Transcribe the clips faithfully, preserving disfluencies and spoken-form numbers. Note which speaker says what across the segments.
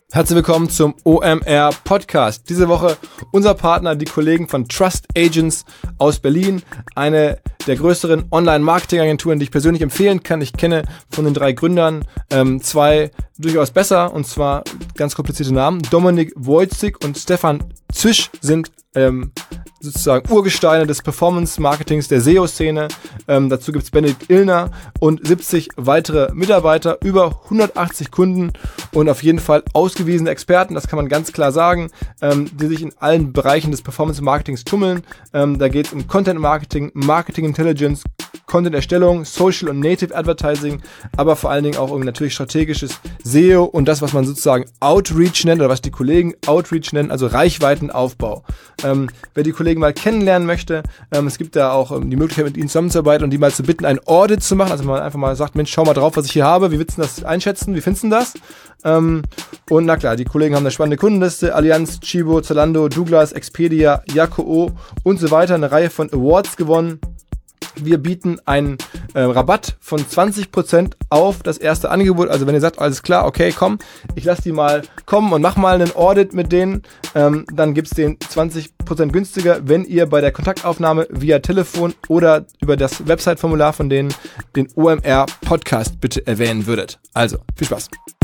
Speaker 1: Herzlich willkommen zum O M R Podcast. Diese Woche unser Partner, die Kollegen von Trust Agents aus Berlin. Eine der größeren Online-Marketing-Agenturen, die ich persönlich empfehlen kann. Ich kenne von den drei Gründern ähm, zwei durchaus besser, und zwar ganz komplizierte Namen. Dominik Wojcik und Stefan Zisch sind ähm, sozusagen Urgesteine des Performance-Marketings der S E O-Szene. Ähm, dazu gibt es Benedikt Illner und siebzig weitere Mitarbeiter, über hundertachtzig Kunden und auf jeden Fall ausgewiesene Experten, das kann man ganz klar sagen, ähm, die sich in allen Bereichen des Performance-Marketings tummeln. Ähm, da geht es um Content-Marketing, Marketing-Intelligence, Content-Erstellung, Social und Native Advertising, aber vor allen Dingen auch um natürlich strategisches S E O und das, was man sozusagen Outreach nennt, oder was die Kollegen Outreach nennen, also Reichweitenaufbau. Ähm, wer die Kollegen mal kennenlernen möchte, ähm, es gibt da auch ähm, die Möglichkeit, mit ihnen zusammenzuarbeiten und die mal zu bitten, ein Audit zu machen, also man einfach mal sagt, Mensch, schau mal drauf, was ich hier habe, wie willst du das einschätzen, wie findest du das? Ähm, und na klar, die Kollegen haben eine spannende Kundenliste, Allianz, Chibo, Zalando, Douglas, Expedia, Yahoo und so weiter, eine Reihe von Awards gewonnen. Wir bieten einen äh, Rabatt von zwanzig Prozent auf das erste Angebot. Also wenn ihr sagt, alles klar, okay, komm, ich lasse die mal kommen und mach mal einen Audit mit denen, ähm, dann gibt's den zwanzig Prozent günstiger, wenn ihr bei der Kontaktaufnahme via Telefon oder über das Website-Formular von denen den O M R Podcast bitte erwähnen würdet. Also, viel Spaß.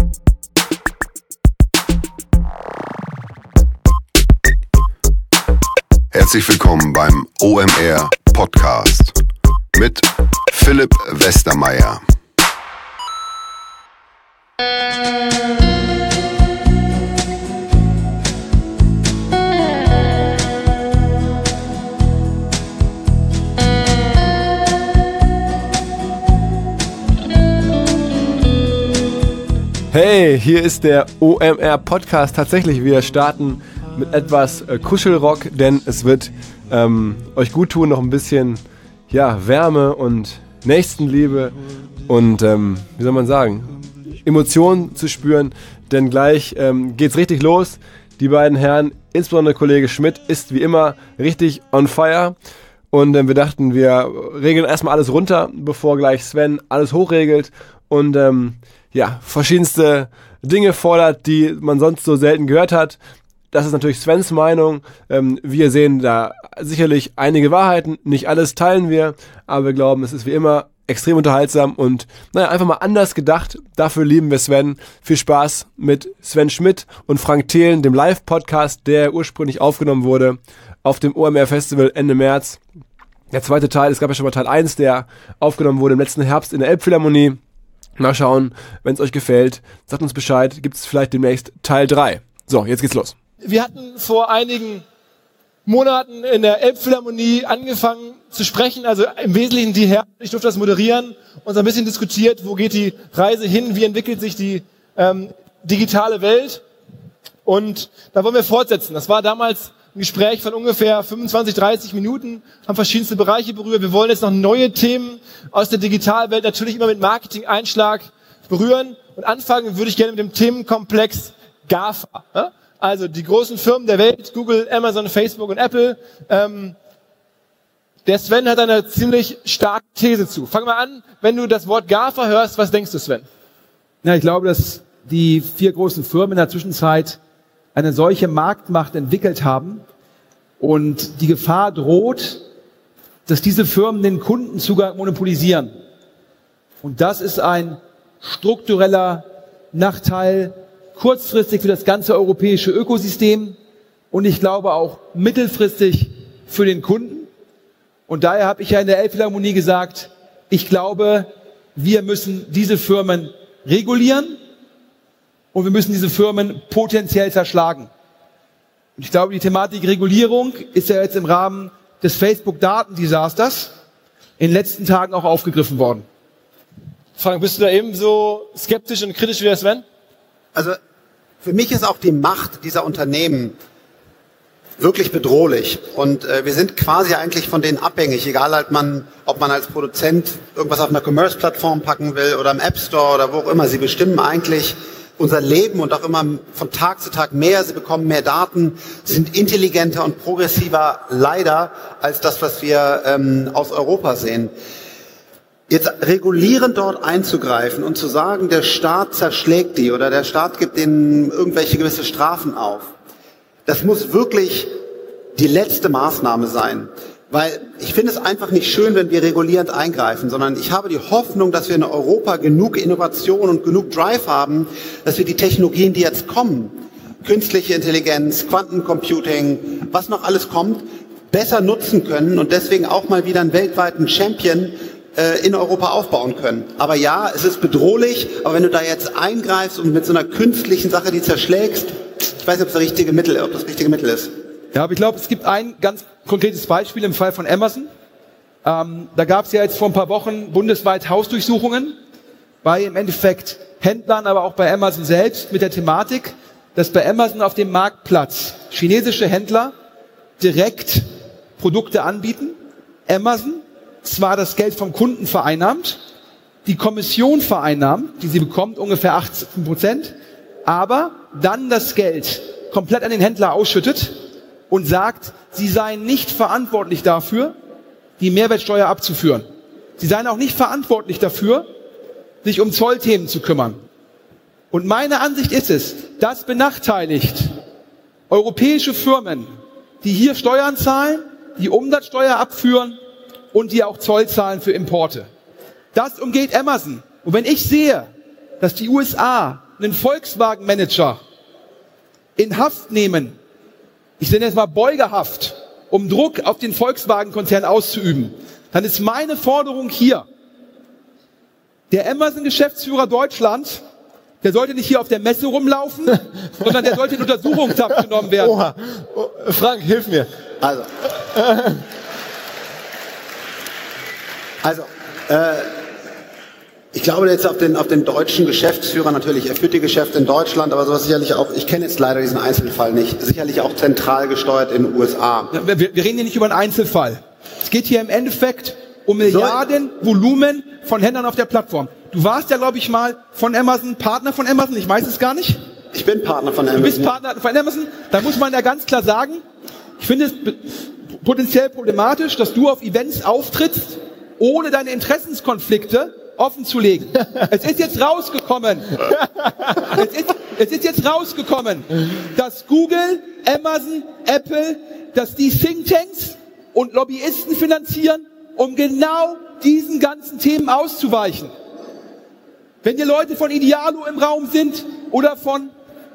Speaker 2: Herzlich willkommen beim O M R Podcast mit Philipp Westermeier.
Speaker 1: Hey, hier ist der O M R Podcast. Tatsächlich, wir starten mit etwas äh, Kuschelrock, denn es wird ähm, euch gut tun, noch ein bisschen ja, Wärme und Nächstenliebe und ähm, wie soll man sagen, Emotionen zu spüren, denn gleich ähm, geht's richtig los. Die beiden Herren, insbesondere Kollege Schmidt, ist wie immer richtig on fire und äh, wir dachten, wir regeln erstmal alles runter, bevor gleich Sven alles hochregelt und ähm, ja, verschiedenste Dinge fordert, die man sonst so selten gehört hat. Das ist natürlich Svens Meinung. Ähm, wir sehen da sicherlich einige Wahrheiten. Nicht alles teilen wir, aber wir glauben, es ist wie immer extrem unterhaltsam und naja, einfach mal anders gedacht. Dafür lieben wir Sven. Viel Spaß mit Sven Schmidt und Frank Thelen, dem Live-Podcast, der ursprünglich aufgenommen wurde auf dem O M R Festival Ende März. Der zweite Teil, es gab ja schon mal Teil eins, der aufgenommen wurde im letzten Herbst in der Elbphilharmonie. Mal schauen, wenn es euch gefällt. Sagt uns Bescheid, gibt es vielleicht demnächst Teil drei. So, jetzt geht's los.
Speaker 3: Wir hatten vor einigen Monaten in der Elbphilharmonie angefangen zu sprechen, also im Wesentlichen die Herren, ich durfte das moderieren, uns ein bisschen diskutiert, wo geht die Reise hin, wie entwickelt sich die ähm, digitale Welt, und da wollen wir fortsetzen. Das war damals ein Gespräch von ungefähr fünfundzwanzig, dreißig Minuten, haben verschiedenste Bereiche berührt. Wir wollen jetzt noch neue Themen aus der Digitalwelt, natürlich immer mit Marketing-Einschlag berühren, und anfangen würde ich gerne mit dem Themenkomplex GAFA. Ja? Also die großen Firmen der Welt, Google, Amazon, Facebook und Apple. Ähm, der Sven hat eine ziemlich starke These zu. Fang mal an, wenn du das Wort GAFA hörst, was denkst du, Sven?
Speaker 4: Ja, ich glaube, dass die vier großen Firmen in der Zwischenzeit eine solche Marktmacht entwickelt haben und die Gefahr droht, dass diese Firmen den Kundenzugang monopolisieren. Und das ist ein struktureller Nachteil, kurzfristig für das ganze europäische Ökosystem und ich glaube auch mittelfristig für den Kunden. Und daher habe ich ja in der Elbphilharmonie gesagt, ich glaube, wir müssen diese Firmen regulieren und wir müssen diese Firmen potenziell zerschlagen. Und ich glaube, die Thematik Regulierung ist ja jetzt im Rahmen des Facebook-Datendesasters in den letzten Tagen auch aufgegriffen worden.
Speaker 3: Frank, bist du da ebenso skeptisch und kritisch wie der Sven?
Speaker 5: Also für mich ist auch die Macht dieser Unternehmen wirklich bedrohlich. Und äh, wir sind quasi eigentlich von denen abhängig, egal halt man, ob man als Produzent irgendwas auf einer Commerce-Plattform packen will oder im App Store oder wo auch immer. Sie bestimmen eigentlich unser Leben und auch immer von Tag zu Tag mehr. Sie bekommen mehr Daten, sind intelligenter und progressiver leider als das, was wir ähm, aus Europa sehen. Jetzt regulierend dort einzugreifen und zu sagen, der Staat zerschlägt die oder der Staat gibt ihnen irgendwelche gewisse Strafen auf, das muss wirklich die letzte Maßnahme sein. Weil ich finde es einfach nicht schön, wenn wir regulierend eingreifen, sondern ich habe die Hoffnung, dass wir in Europa genug Innovation und genug Drive haben, dass wir die Technologien, die jetzt kommen, künstliche Intelligenz, Quantencomputing, was noch alles kommt, besser nutzen können und deswegen auch mal wieder einen weltweiten Champion äh, in Europa aufbauen können. Aber ja, es ist bedrohlich, aber wenn du da jetzt eingreifst und mit so einer künstlichen Sache die zerschlägst, ich weiß nicht, ob das richtige Mittel, ob das richtige Mittel ist.
Speaker 4: Ja, aber ich glaube, es gibt ein ganz konkretes Beispiel im Fall von Amazon. Ähm, da gab es ja jetzt vor ein paar Wochen bundesweit Hausdurchsuchungen bei im Endeffekt Händlern, aber auch bei Amazon selbst mit der Thematik, dass bei Amazon auf dem Marktplatz chinesische Händler direkt Produkte anbieten. Amazon zwar das Geld vom Kunden vereinnahmt, die Kommission vereinnahmt, die sie bekommt, ungefähr achtzehn Prozent, aber dann das Geld komplett an den Händler ausschüttet und sagt, sie seien nicht verantwortlich dafür, die Mehrwertsteuer abzuführen. Sie seien auch nicht verantwortlich dafür, sich um Zollthemen zu kümmern. Und meine Ansicht ist es, das benachteiligt europäische Firmen, die hier Steuern zahlen, die Umsatzsteuer abführen und die auch Zoll zahlen für Importe. Das umgeht Amazon. Und wenn ich sehe, dass die U S A einen Volkswagen-Manager in Haft nehmen, ich nenne jetzt mal Beugehaft, um Druck auf den Volkswagen-Konzern auszuüben, dann ist meine Forderung hier, der Amazon-Geschäftsführer Deutschland, der sollte nicht hier auf der Messe rumlaufen, sondern der sollte in Untersuchungshaft genommen werden.
Speaker 3: Oha. Oh, Frank, hilf mir.
Speaker 5: Also, also äh, ich glaube jetzt auf den, auf den deutschen Geschäftsführer natürlich, er führt die Geschäfte in Deutschland, aber sowas sicherlich auch, ich kenne jetzt leider diesen Einzelfall nicht, sicherlich auch zentral gesteuert in den U S A.
Speaker 4: Ja, wir, wir reden hier nicht über einen Einzelfall. Es geht hier im Endeffekt um Milliarden Volumen von Händlern auf der Plattform. Du warst ja, glaube ich, mal von Amazon, Partner von Amazon, ich weiß es gar nicht.
Speaker 5: Ich bin Partner von Amazon.
Speaker 4: Du bist Partner von Amazon, da muss man ja ganz klar sagen, ich finde es potenziell problematisch, dass du auf Events auftrittst, ohne deine Interessenskonflikte offen zu legen. Es ist jetzt rausgekommen, es ist, es ist jetzt rausgekommen, dass Google, Amazon, Apple, dass die Thinktanks und Lobbyisten finanzieren, um genau diesen ganzen Themen auszuweichen. Wenn hier Leute von Idealo im Raum sind oder von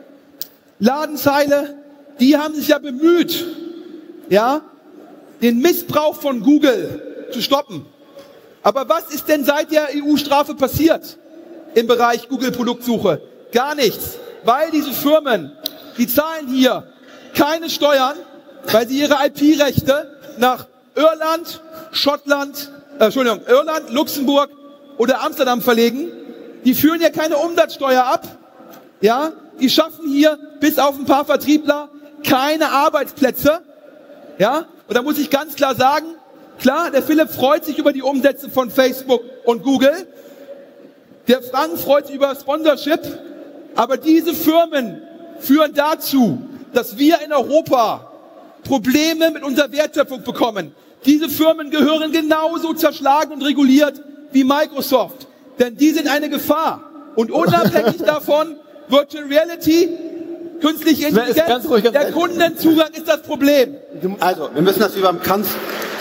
Speaker 4: Ladenzeile, die haben sich ja bemüht, ja, den Missbrauch von Google zu stoppen. Aber was ist denn seit der E U-Strafe passiert im Bereich Google-Produktsuche? Gar nichts. Weil diese Firmen, die zahlen hier keine Steuern, weil sie ihre I P-Rechte nach Irland, Schottland, äh, Entschuldigung, Irland, Luxemburg oder Amsterdam verlegen. Die führen hier keine Umsatzsteuer ab. Ja, die schaffen hier bis auf ein paar Vertriebler keine Arbeitsplätze. Ja, und da muss ich ganz klar sagen, klar, der Philipp freut sich über die Umsätze von Facebook und Google. Der Frank freut sich über Sponsorship. Aber diese Firmen führen dazu, dass wir in Europa Probleme mit unserer Wertschöpfung bekommen. Diese Firmen gehören genauso zerschlagen und reguliert wie Microsoft. Denn die sind eine Gefahr. Und unabhängig davon, Virtual Reality, künstliche Intelligenz, der Kundenzugang ist das Problem.
Speaker 5: Also, wir müssen das wie beim Kanzler...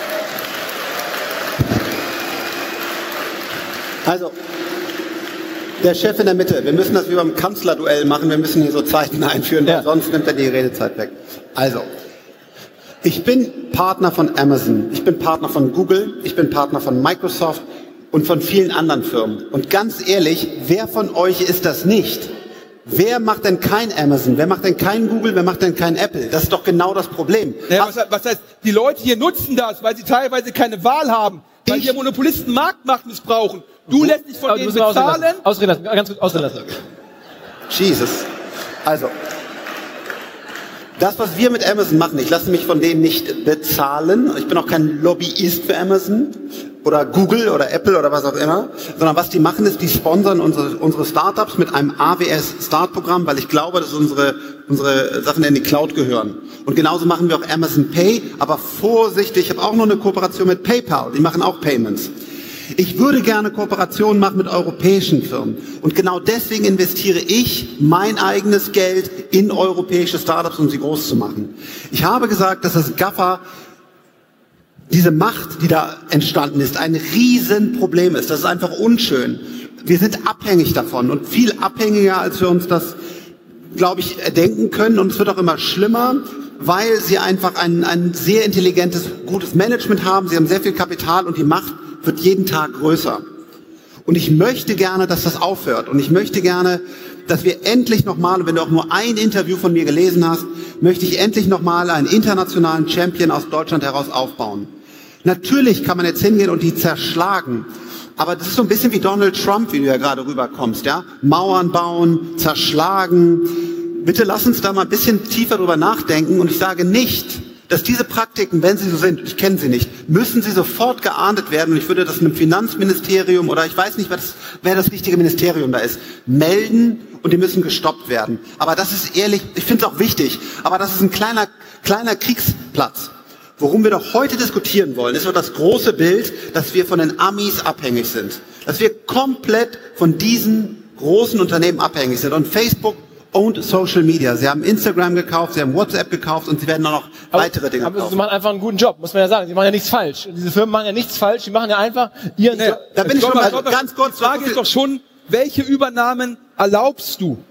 Speaker 5: Also, der Chef in der Mitte, wir müssen das wie beim Kanzlerduell machen, wir müssen hier so Zeiten einführen, weil ja. sonst nimmt er die Redezeit weg. Also, ich bin Partner von Amazon, ich bin Partner von Google, ich bin Partner von Microsoft und von vielen anderen Firmen. Und ganz ehrlich, wer von euch ist das nicht? Wer macht denn kein Amazon? Wer macht denn kein Google? Wer macht denn kein Apple? Das ist doch genau das Problem.
Speaker 4: Ja, was, was heißt, die Leute hier nutzen das, weil sie teilweise keine Wahl haben, weil
Speaker 5: ich,
Speaker 4: hier Monopolisten Marktmacht missbrauchen. Du lässt dich von denen bezahlen.
Speaker 3: Ausreden lassen, ganz kurz ausreden lassen.
Speaker 5: Jesus. Also, das, was wir mit Amazon machen, ich lasse mich von denen nicht bezahlen. Ich bin auch kein Lobbyist für Amazon oder Google oder Apple oder was auch immer, sondern was die machen ist, die sponsern unsere, unsere Startups mit einem A W S-Start-Programm, weil ich glaube, dass unsere, unsere Sachen in die Cloud gehören. Und genauso machen wir auch Amazon Pay, aber vorsichtig, ich habe auch noch eine Kooperation mit PayPal, die machen auch Payments. Ich würde gerne Kooperationen machen mit europäischen Firmen. Und genau deswegen investiere ich mein eigenes Geld in europäische Startups, um sie groß zu machen. Ich habe gesagt, dass das GAFA, diese Macht, die da entstanden ist, ein Riesenproblem ist. Das ist einfach unschön. Wir sind abhängig davon und viel abhängiger, als wir uns das, glaube ich, denken können. Und es wird auch immer schlimmer, weil sie einfach ein, ein sehr intelligentes, gutes Management haben. Sie haben sehr viel Kapital und die Macht wird jeden Tag größer. Und ich möchte gerne, dass das aufhört. Und ich möchte gerne, dass wir endlich nochmal, wenn du auch nur ein Interview von mir gelesen hast, möchte ich endlich nochmal einen internationalen Champion aus Deutschland heraus aufbauen. Natürlich kann man jetzt hingehen und die zerschlagen. Aber das ist so ein bisschen wie Donald Trump, wie du ja gerade rüberkommst, ja? Mauern bauen, zerschlagen. Bitte lass uns da mal ein bisschen tiefer drüber nachdenken. Und ich sage nicht, dass diese Praktiken, wenn sie so sind, ich kenne sie nicht, müssen sie sofort geahndet werden. Und ich würde das in einem Finanzministerium oder ich weiß nicht, was, wer das richtige Ministerium da ist, melden und die müssen gestoppt werden. Aber das ist ehrlich, ich finde es auch wichtig, aber das ist ein kleiner, kleiner Kriegsplatz. Worum wir doch heute diskutieren wollen, ist doch das große Bild, dass wir von den Amis abhängig sind. Dass wir komplett von diesen großen Unternehmen abhängig sind. Und Facebook owned Social Media. Sie haben Instagram gekauft, sie haben WhatsApp gekauft und sie werden auch noch
Speaker 3: aber,
Speaker 5: weitere Dinge
Speaker 3: aber
Speaker 5: kaufen.
Speaker 3: Aber sie machen einfach einen guten Job, muss man ja sagen. Sie machen ja nichts falsch. Diese Firmen machen ja nichts falsch, die machen ja einfach ihren
Speaker 4: nee,
Speaker 3: Job.
Speaker 5: Da bin ich schon mal ganz kurz.
Speaker 4: Die Frage ist doch schon, welche Übernahmen erlaubst du?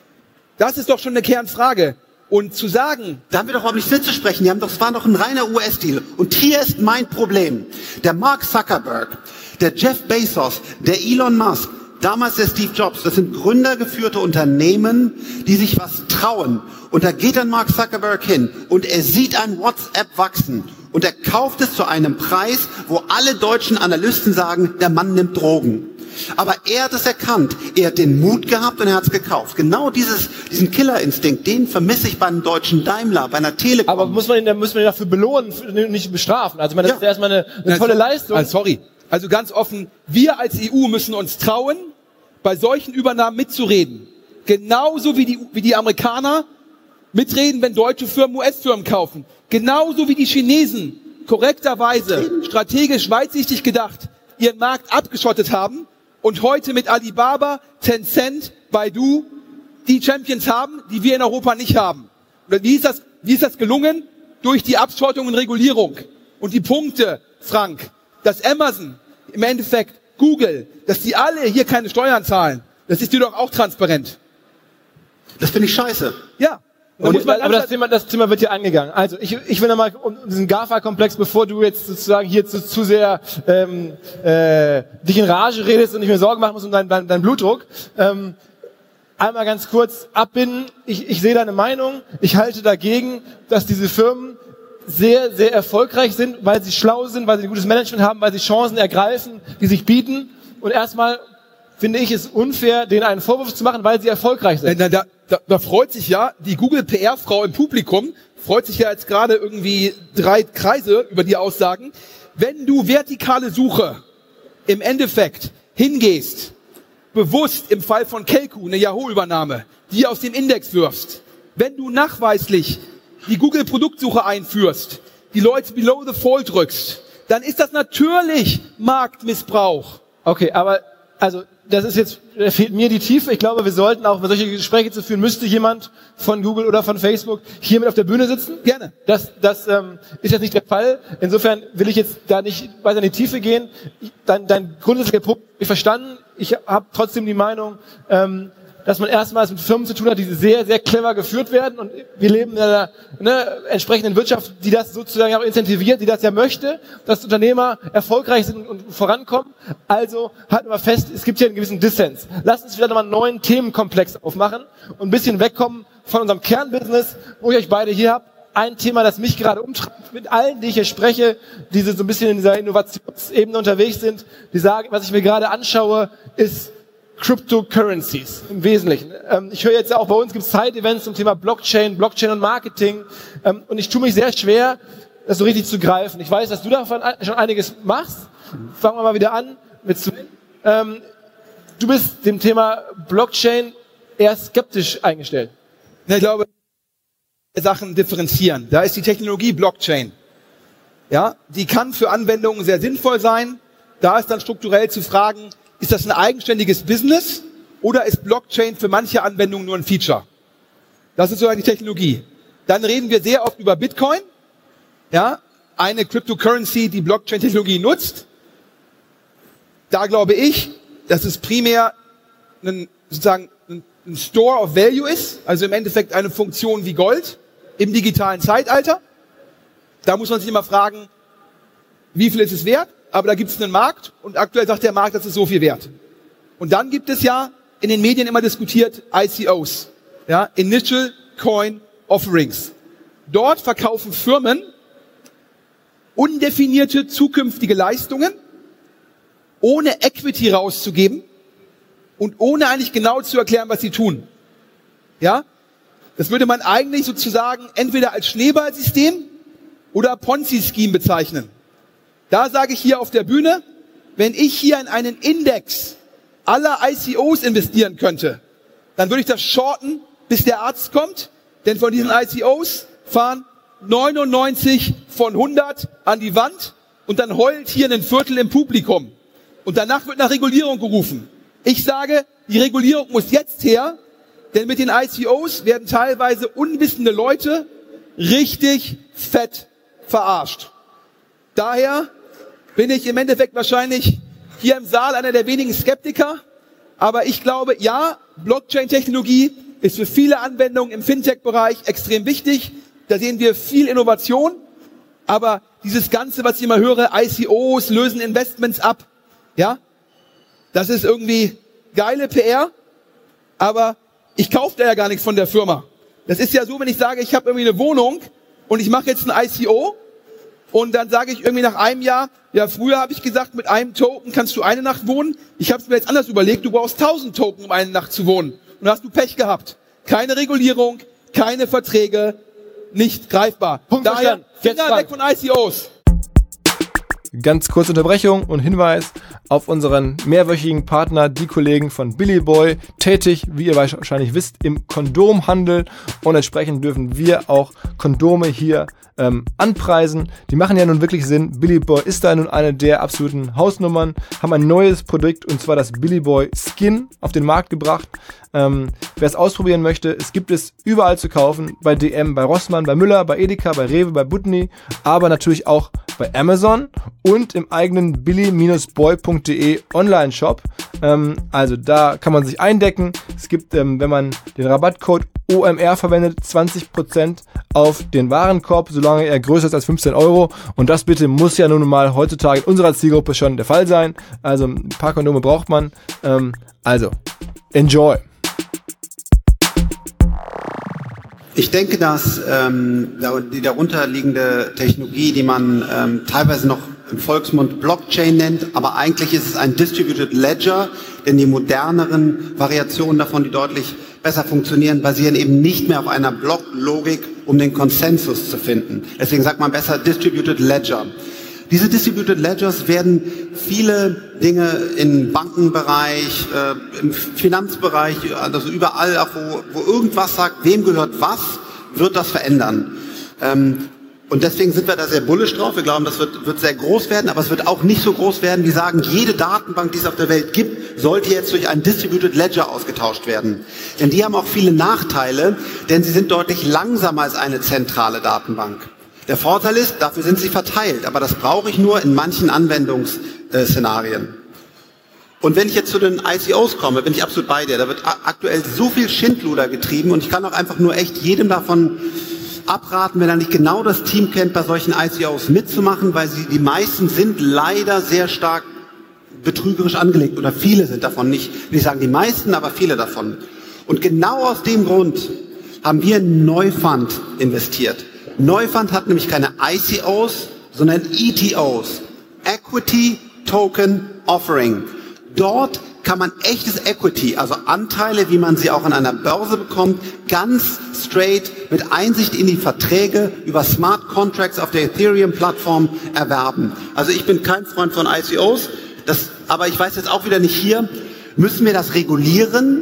Speaker 4: Das ist doch schon eine Kernfrage. Und zu sagen,
Speaker 5: da haben wir doch überhaupt nichts mitzusprechen. Die haben doch, das war doch ein reiner U S-Deal. Und hier ist mein Problem. Der Mark Zuckerberg, der Jeff Bezos, der Elon Musk, damals der Steve Jobs, das sind gründergeführte Unternehmen, die sich was trauen. Und da geht dann Mark Zuckerberg hin und er sieht ein WhatsApp wachsen. Und er kauft es zu einem Preis, wo alle deutschen Analysten sagen, der Mann nimmt Drogen. Aber er hat es erkannt, er hat den Mut gehabt und er hat es gekauft. Genau dieses, diesen Killerinstinkt, den vermisse ich bei einem deutschen Daimler, bei einer Telekom.
Speaker 3: Aber muss man ihn, muss man ihn dafür belohnen, nicht bestrafen? Also ich meine, das ja. ist erstmal eine, eine tolle Leistung.
Speaker 4: Also, sorry, also ganz offen, wir als E U müssen uns trauen, bei solchen Übernahmen mitzureden. Genauso wie die, wie die Amerikaner mitreden, wenn deutsche Firmen U S-Firmen kaufen. Genauso wie die Chinesen korrekterweise, strategisch weitsichtig gedacht, ihren Markt abgeschottet haben und heute mit Alibaba, Tencent, Baidu die Champions haben, die wir in Europa nicht haben. Wie ist das, wie ist das gelungen? Durch die Abschottung und Regulierung. Und die Punkte, Frank, dass Amazon, im Endeffekt Google, dass die alle hier keine Steuern zahlen, das ist dir doch auch transparent.
Speaker 5: Das finde ich scheiße.
Speaker 4: Ja.
Speaker 3: Und, muss man aber das Thema, das Thema wird hier angegangen. Also ich, ich will nochmal um diesen GAFA-Komplex, bevor du jetzt sozusagen hier zu, zu sehr ähm, äh, dich in Rage redest und nicht mehr Sorgen machen musst um deinen dein, dein Blutdruck, ähm, einmal ganz kurz abbinden. Ich, ich sehe deine Meinung. Ich halte dagegen, dass diese Firmen sehr, sehr erfolgreich sind, weil sie schlau sind, weil sie ein gutes Management haben, weil sie Chancen ergreifen, die sich bieten. Und erstmal finde ich es unfair, denen einen Vorwurf zu machen, weil sie erfolgreich sind.
Speaker 4: Da, da, da, da freut sich ja die Google-P R-Frau im Publikum, freut sich ja jetzt gerade irgendwie drei Kreise über die Aussagen. Wenn du vertikale Suche im Endeffekt hingehst, bewusst im Fall von Kelku, eine Yahoo-Übernahme, die aus dem Index wirfst, wenn du nachweislich die Google-Produktsuche einführst, die Leute below the fold drückst, dann ist das natürlich Marktmissbrauch.
Speaker 3: Okay, aber also das ist jetzt, da fehlt mir die Tiefe. Ich glaube, wir sollten auch, um solche Gespräche zu führen, müsste jemand von Google oder von Facebook hier mit auf der Bühne sitzen.
Speaker 4: Gerne.
Speaker 3: Das, das ähm, ist jetzt nicht der Fall. Insofern will ich jetzt da nicht weiter in die Tiefe gehen. Dein, dein grundsätzlicher Punkt habe ich verstanden. Ich habe trotzdem die Meinung, ähm, dass man erstmals mit Firmen zu tun hat, die sehr, sehr clever geführt werden. Und wir leben in einer ne, entsprechenden Wirtschaft, die das sozusagen auch incentiviert, die das ja möchte, dass Unternehmer erfolgreich sind und vorankommen. Also halten wir fest, es gibt hier einen gewissen Dissens. Lass uns vielleicht nochmal einen neuen Themenkomplex aufmachen und ein bisschen wegkommen von unserem Kernbusiness, wo ich euch beide hier habt. Ein Thema, das mich gerade umtreibt, mit allen, die ich hier spreche, die so ein bisschen in dieser Innovationsebene unterwegs sind, die sagen, was ich mir gerade anschaue, ist Cryptocurrencies im Wesentlichen. Ähm, ich höre jetzt auch, bei uns gibt es Side-Events zum Thema Blockchain, Blockchain und Marketing. Ähm, und ich tue mich sehr schwer, das so richtig zu greifen. Ich weiß, dass du davon schon einiges machst. Fangen wir mal wieder an mit Sven. Ähm, du bist dem Thema Blockchain eher skeptisch eingestellt.
Speaker 4: Ich glaube, Sachen differenzieren. Da ist die Technologie Blockchain. Ja, die kann für Anwendungen sehr sinnvoll sein. Da ist dann strukturell zu fragen, ist das ein eigenständiges Business oder ist Blockchain für manche Anwendungen nur ein Feature? Das ist sozusagen die Technologie. Dann reden wir sehr oft über Bitcoin, ja, eine Cryptocurrency, die Blockchain-Technologie nutzt. Da glaube ich, dass es primär ein, sozusagen ein Store of Value ist, also im Endeffekt eine Funktion wie Gold im digitalen Zeitalter. Da muss man sich immer fragen, wie viel ist es wert? Aber da gibt es einen Markt und aktuell sagt der Markt, das ist so viel wert. Und dann gibt es ja in den Medien immer diskutiert I C Os, ja, Initial Coin Offerings. Dort verkaufen Firmen undefinierte zukünftige Leistungen, ohne Equity rauszugeben und ohne eigentlich genau zu erklären, was sie tun. Ja? Das würde man eigentlich sozusagen entweder als Schneeballsystem oder Ponzi-Scheme bezeichnen. Da sage ich hier auf der Bühne, wenn ich hier in einen Index aller I C Os investieren könnte, dann würde ich das shorten, bis der Arzt kommt, denn von diesen I C Os fahren neunundneunzig von hundert an die Wand und dann heult hier ein Viertel im Publikum. Und danach wird nach Regulierung gerufen. Ich sage, die Regulierung muss jetzt her, denn mit den I C Os werden teilweise unwissende Leute richtig fett verarscht. Daher bin ich im Endeffekt wahrscheinlich hier im Saal einer der wenigen Skeptiker, aber ich glaube, ja, Blockchain-Technologie ist für viele Anwendungen im Fintech-Bereich extrem wichtig. Da sehen wir viel Innovation, aber dieses Ganze, was ich immer höre, I C Os lösen Investments ab, ja, das ist irgendwie geile P R, aber ich kaufe da ja gar nichts von der Firma. Das ist ja so, wenn ich sage, ich habe irgendwie eine Wohnung und ich mache jetzt ein I C O und dann sage ich irgendwie nach einem Jahr, ja, früher habe ich gesagt, mit einem Token kannst du eine Nacht wohnen. Ich habe es mir jetzt anders überlegt, du brauchst tausend Token, um eine Nacht zu wohnen. Und da hast du Pech gehabt. Keine Regulierung, keine Verträge, nicht greifbar.
Speaker 3: Punkt
Speaker 4: Daher Finger weg von I C Os.
Speaker 1: Ganz kurze Unterbrechung und Hinweis auf unseren mehrwöchigen Partner, die Kollegen von Billy Boy, tätig, wie ihr wahrscheinlich wisst, im Kondomhandel, und entsprechend dürfen wir auch Kondome hier ähm, anpreisen. Die machen ja nun wirklich Sinn. Billy Boy ist da nun eine der absoluten Hausnummern, haben ein neues Produkt, und zwar das Billy Boy Skin, auf den Markt gebracht. Ähm, wer es ausprobieren möchte, es gibt es überall zu kaufen, bei D M, bei Rossmann, bei Müller, bei Edeka, bei Rewe, bei Butni, aber natürlich auch bei Amazon und im eigenen billy boy punkt de Online-Shop. Ähm, also da kann man sich eindecken. Es gibt, ähm, wenn man den Rabattcode O M R verwendet, zwanzig Prozent auf den Warenkorb, solange er größer ist als fünfzehn Euro. Und das bitte muss ja nun mal heutzutage in unserer Zielgruppe schon der Fall sein. Also ein paar Kondome braucht man. Ähm, also, enjoy!
Speaker 5: Ich denke, dass ähm, die darunterliegende Technologie, die man ähm, teilweise noch im Volksmund Blockchain nennt, aber eigentlich ist es ein Distributed Ledger, denn die moderneren Variationen davon, die deutlich besser funktionieren, basieren eben nicht mehr auf einer Blocklogik, um den Konsensus zu finden. Deswegen sagt man besser Distributed Ledger. Diese Distributed Ledgers werden viele Dinge im Bankenbereich, äh, im Finanzbereich, also überall, auch wo, wo irgendwas sagt, wem gehört was, wird das verändern. Ähm, und deswegen sind wir da sehr bullish drauf. Wir glauben, das wird, wird sehr groß werden, aber es wird auch nicht so groß werden, wie sagen, jede Datenbank, die es auf der Welt gibt, sollte jetzt durch einen Distributed Ledger ausgetauscht werden. Denn die haben auch viele Nachteile, denn sie sind deutlich langsamer als eine zentrale Datenbank. Der Vorteil ist, dafür sind sie verteilt, aber das brauche ich nur in manchen Anwendungsszenarien. Und wenn ich jetzt zu den I C Os komme, bin ich absolut bei dir. Da wird aktuell so viel Schindluder getrieben und ich kann auch einfach nur echt jedem davon abraten, wenn er nicht genau das Team kennt, bei solchen I C Os mitzumachen, weil sie, die meisten sind leider sehr stark betrügerisch angelegt oder viele sind davon, nicht, will ich sagen die meisten, aber viele davon. Und genau aus dem Grund haben wir in Neufund investiert. Neufund hat nämlich keine I C Os, sondern E T Os. Equity Token Offering. Dort kann man echtes Equity, also Anteile, wie man sie auch an einer Börse bekommt, ganz straight mit Einsicht in die Verträge über Smart Contracts auf der Ethereum-Plattform erwerben. Also ich bin kein Freund von I C Os, das, aber ich weiß jetzt auch wieder nicht hier, müssen wir das regulieren?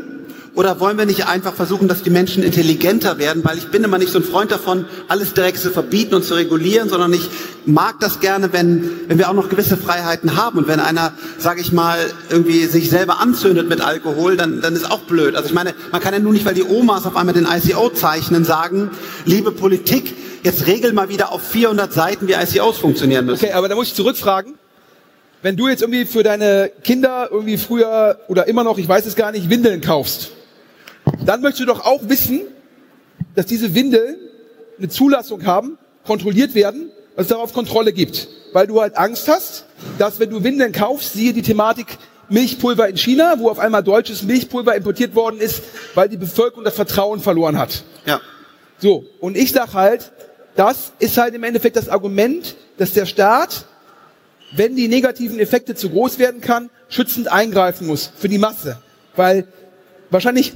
Speaker 5: Oder wollen wir nicht einfach versuchen, dass die Menschen intelligenter werden? Weil ich bin immer nicht so ein Freund davon, alles direkt zu verbieten und zu regulieren, sondern ich mag das gerne, wenn, wenn wir auch noch gewisse Freiheiten haben. Und wenn einer, sage ich mal, irgendwie sich selber anzündet mit Alkohol, dann, dann ist auch blöd. Also ich meine, man kann ja nur nicht, weil die Omas auf einmal den I C O zeichnen, sagen, liebe Politik, jetzt regel mal wieder auf vierhundert Seiten, wie I C Os funktionieren müssen.
Speaker 4: Okay, aber da muss ich zurückfragen. Wenn du jetzt irgendwie für deine Kinder irgendwie früher oder immer noch, ich weiß es gar nicht, Windeln kaufst, dann möchtest du doch auch wissen, dass diese Windeln eine Zulassung haben, kontrolliert werden, dass es darauf Kontrolle gibt. Weil du halt Angst hast, dass wenn du Windeln kaufst, siehe die Thematik Milchpulver in China, wo auf einmal deutsches Milchpulver importiert worden ist, weil die Bevölkerung das Vertrauen verloren hat.
Speaker 5: Ja.
Speaker 4: So, und ich sag halt, das ist halt im Endeffekt das Argument, dass der Staat, wenn die negativen Effekte zu groß werden kann, schützend eingreifen muss für die Masse. Weil wahrscheinlich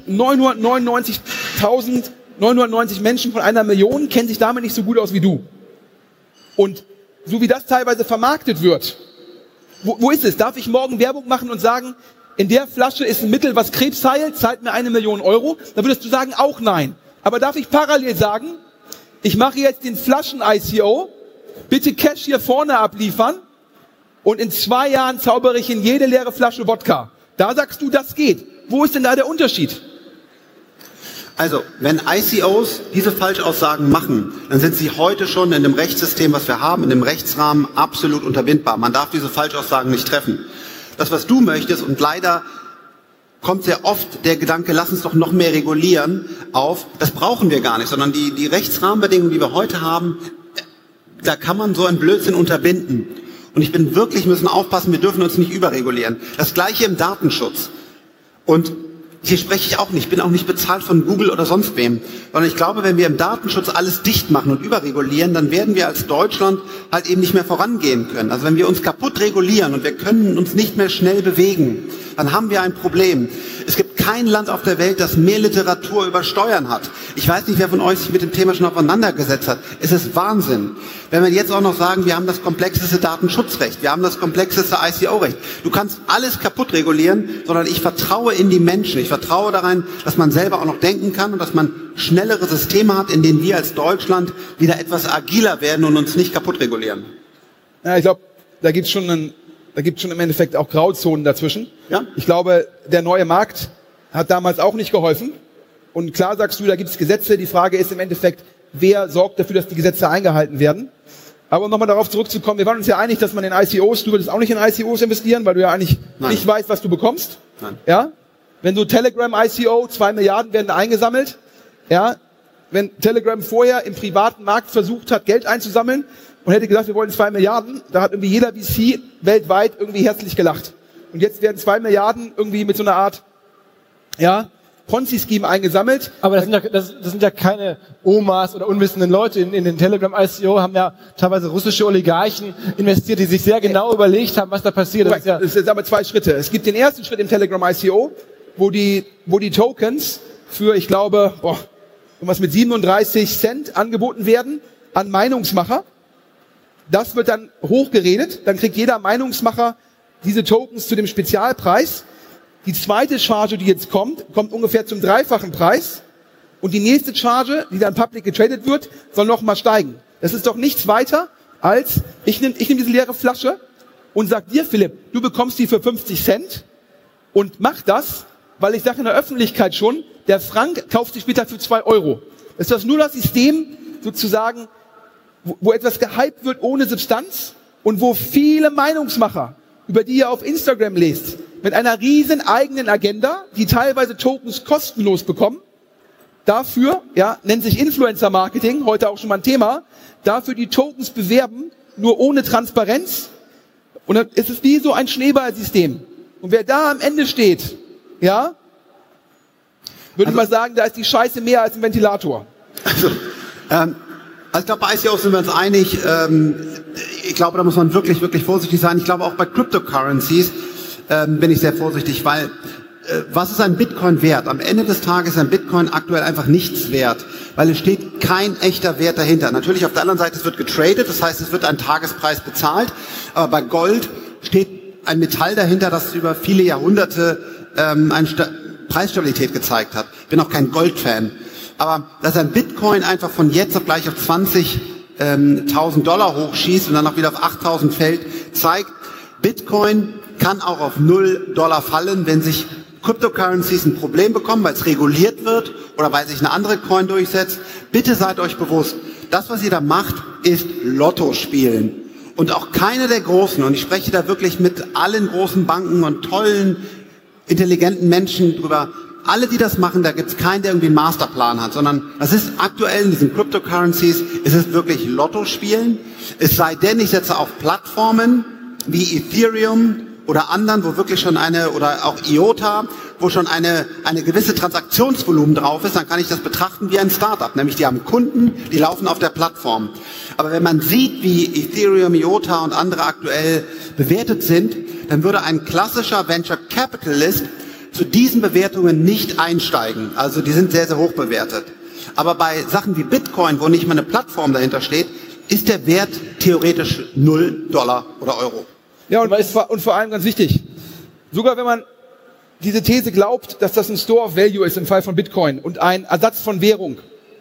Speaker 4: neunhundertneunundneunzigtausendneunhundertneunzig Menschen von einer Million kennen sich damit nicht so gut aus wie du. Und so wie das teilweise vermarktet wird, wo, wo ist es? Darf ich morgen Werbung machen und sagen, in der Flasche ist ein Mittel, was Krebs heilt, zahlt mir eine Million Euro? Dann würdest du sagen, auch nein. Aber darf ich parallel sagen, ich mache jetzt den Flaschen-I C O, bitte Cash hier vorne abliefern und in zwei Jahren zaubere ich in jede leere Flasche Wodka. Da sagst du, das geht. Wo ist denn da der Unterschied?
Speaker 5: Also, wenn I C Os diese Falschaussagen machen, dann sind sie heute schon in dem Rechtssystem, was wir haben, in dem Rechtsrahmen absolut unterbindbar. Man darf diese Falschaussagen nicht treffen. Das, was du möchtest, und leider kommt sehr oft der Gedanke, lass uns doch noch mehr regulieren, auf, das brauchen wir gar nicht, sondern die, die Rechtsrahmenbedingungen, die wir heute haben, da kann man so einen Blödsinn unterbinden. Und ich bin wirklich, müssen aufpassen, wir dürfen uns nicht überregulieren. Das Gleiche im Datenschutz. Und hier spreche ich auch nicht, ich bin auch nicht bezahlt von Google oder sonst wem, sondern ich glaube, wenn wir im Datenschutz alles dicht machen und überregulieren, dann werden wir als Deutschland halt eben nicht mehr vorangehen können. Also wenn wir uns kaputt regulieren und wir können uns nicht mehr schnell bewegen, dann haben wir ein Problem. Es gibt kein Land auf der Welt, das mehr Literatur über Steuern hat. Ich weiß nicht, wer von euch sich mit dem Thema schon auseinandergesetzt hat. Es ist Wahnsinn. Wenn wir jetzt auch noch sagen, wir haben das komplexeste Datenschutzrecht, wir haben das komplexeste I C O-Recht. Du kannst alles kaputt regulieren, sondern ich vertraue in die Menschen. Ich vertraue darin, dass man selber auch noch denken kann und dass man schnellere Systeme hat, in denen wir als Deutschland wieder etwas agiler werden und uns nicht kaputt regulieren.
Speaker 4: Ja, ich glaube, da gibt's schon einen Da gibt es schon im Endeffekt auch Grauzonen dazwischen.
Speaker 5: Ja.
Speaker 4: Ich glaube, der neue Markt hat damals auch nicht geholfen. Und klar sagst du, da gibt es Gesetze. Die Frage ist im Endeffekt, wer sorgt dafür, dass die Gesetze eingehalten werden. Aber um nochmal darauf zurückzukommen, wir waren uns ja einig, dass man in I C Os, du würdest auch nicht in I C Os investieren, weil du ja eigentlich Nein. nicht weißt, was du bekommst.
Speaker 5: Nein.
Speaker 4: Ja? Wenn du Telegram I C O, zwei Milliarden werden eingesammelt. Ja? Wenn Telegram vorher im privaten Markt versucht hat, Geld einzusammeln, und hätte gesagt, wir wollen zwei Milliarden, da hat irgendwie jeder V C weltweit irgendwie herzlich gelacht. Und jetzt werden zwei Milliarden irgendwie mit so einer Art, ja, Ponzi-Scheme eingesammelt.
Speaker 3: Aber das sind, ja, das, das sind ja keine Omas oder unwissenden Leute. In, in den Telegram I C O haben ja teilweise russische Oligarchen investiert, die sich sehr genau äh, überlegt haben, was da passiert.
Speaker 4: Das, ist ja das sind aber zwei Schritte. Es gibt den ersten Schritt im Telegram I C O, wo die, wo die Tokens für, ich glaube, boah, irgendwas mit siebenunddreißig Cent angeboten werden an Meinungsmacher. Das wird dann hochgeredet, dann kriegt jeder Meinungsmacher diese Tokens zu dem Spezialpreis. Die zweite Charge, die jetzt kommt, kommt ungefähr zum dreifachen Preis. Und die nächste Charge, die dann public getradet wird, soll noch mal steigen. Das ist doch nichts weiter als, ich nehme ich nehm diese leere Flasche und sag dir, Philipp, du bekommst die für fünfzig Cent und mach das, weil ich sage in der Öffentlichkeit schon, der Frank kauft sich später für zwei Euro. Das ist das nur das System sozusagen, wo, wo etwas gehypt wird ohne Substanz und wo viele Meinungsmacher, über die ihr auf Instagram lest, mit einer riesen eigenen Agenda, die teilweise Tokens kostenlos bekommen, dafür, ja, nennt sich Influencer-Marketing, heute auch schon mal ein Thema, dafür die Tokens bewerben, nur ohne Transparenz. Und dann ist es wie so ein Schneeballsystem. Und wer da am Ende steht, ja, würde ich mal sagen, da ist die Scheiße mehr als ein Ventilator.
Speaker 5: Also, ähm, also ich glaube, bei I C Os sind wir uns einig. Ähm, ich glaube, da muss man wirklich, wirklich vorsichtig sein. Ich glaube, auch bei Cryptocurrencies ähm, bin ich sehr vorsichtig, weil äh, was ist ein Bitcoin wert? Am Ende des Tages ist ein Bitcoin aktuell einfach nichts wert, weil es steht kein echter Wert dahinter. Natürlich auf der anderen Seite, es wird getradet, das heißt, es wird ein Tagespreis bezahlt, aber bei Gold steht ein Metall dahinter, das über viele Jahrhunderte ähm, ein Sta- Preisstabilität gezeigt hat. Ich bin auch kein Gold-Fan. Aber dass ein Bitcoin einfach von jetzt auf gleich auf zwanzigtausend Dollar hochschießt und dann auch wieder auf achttausend fällt, zeigt, Bitcoin kann auch auf null Dollar fallen, wenn sich Cryptocurrencies ein Problem bekommen, weil es reguliert wird oder weil sich eine andere Coin durchsetzt. Bitte seid euch bewusst, das, was ihr da macht, ist Lotto spielen. Und auch keine der Großen, und ich spreche da wirklich mit allen großen Banken und tollen, intelligenten Menschen drüber, alle, die das machen, da gibt es keinen, der irgendwie einen Masterplan hat, sondern das ist aktuell in diesen Cryptocurrencies, ist es wirklich Lotto spielen. Es sei denn, ich setze auf Plattformen wie Ethereum oder anderen, wo wirklich schon eine, oder auch I O T A, wo schon eine, eine gewisse Transaktionsvolumen drauf ist, dann kann ich das betrachten wie ein Startup. Nämlich die haben Kunden, die laufen auf der Plattform. Aber wenn man sieht, wie Ethereum, I O T A und andere aktuell bewertet sind, dann würde ein klassischer Venture Capitalist zu diesen Bewertungen nicht einsteigen. Also die sind sehr, sehr hoch bewertet. Aber bei Sachen wie Bitcoin, wo nicht mal eine Plattform dahinter steht, ist der Wert theoretisch null Dollar oder Euro.
Speaker 4: Ja, und, und vor allem ganz wichtig, sogar wenn man diese These glaubt, dass das ein Store of Value ist im Fall von Bitcoin und ein Ersatz von Währung,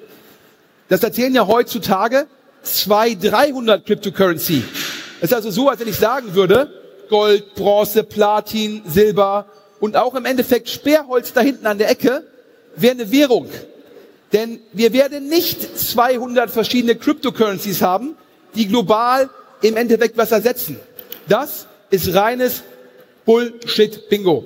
Speaker 4: das erzählen ja heutzutage zweihundert, dreihundert Cryptocurrency. Es ist also so, als wenn ich sagen würde, Gold, Bronze, Platin, Silber und auch im Endeffekt Sperrholz da hinten an der Ecke wäre eine Währung. Denn wir werden nicht zweihundert verschiedene Cryptocurrencies haben, die global im Endeffekt was ersetzen. Das ist reines Bullshit-Bingo.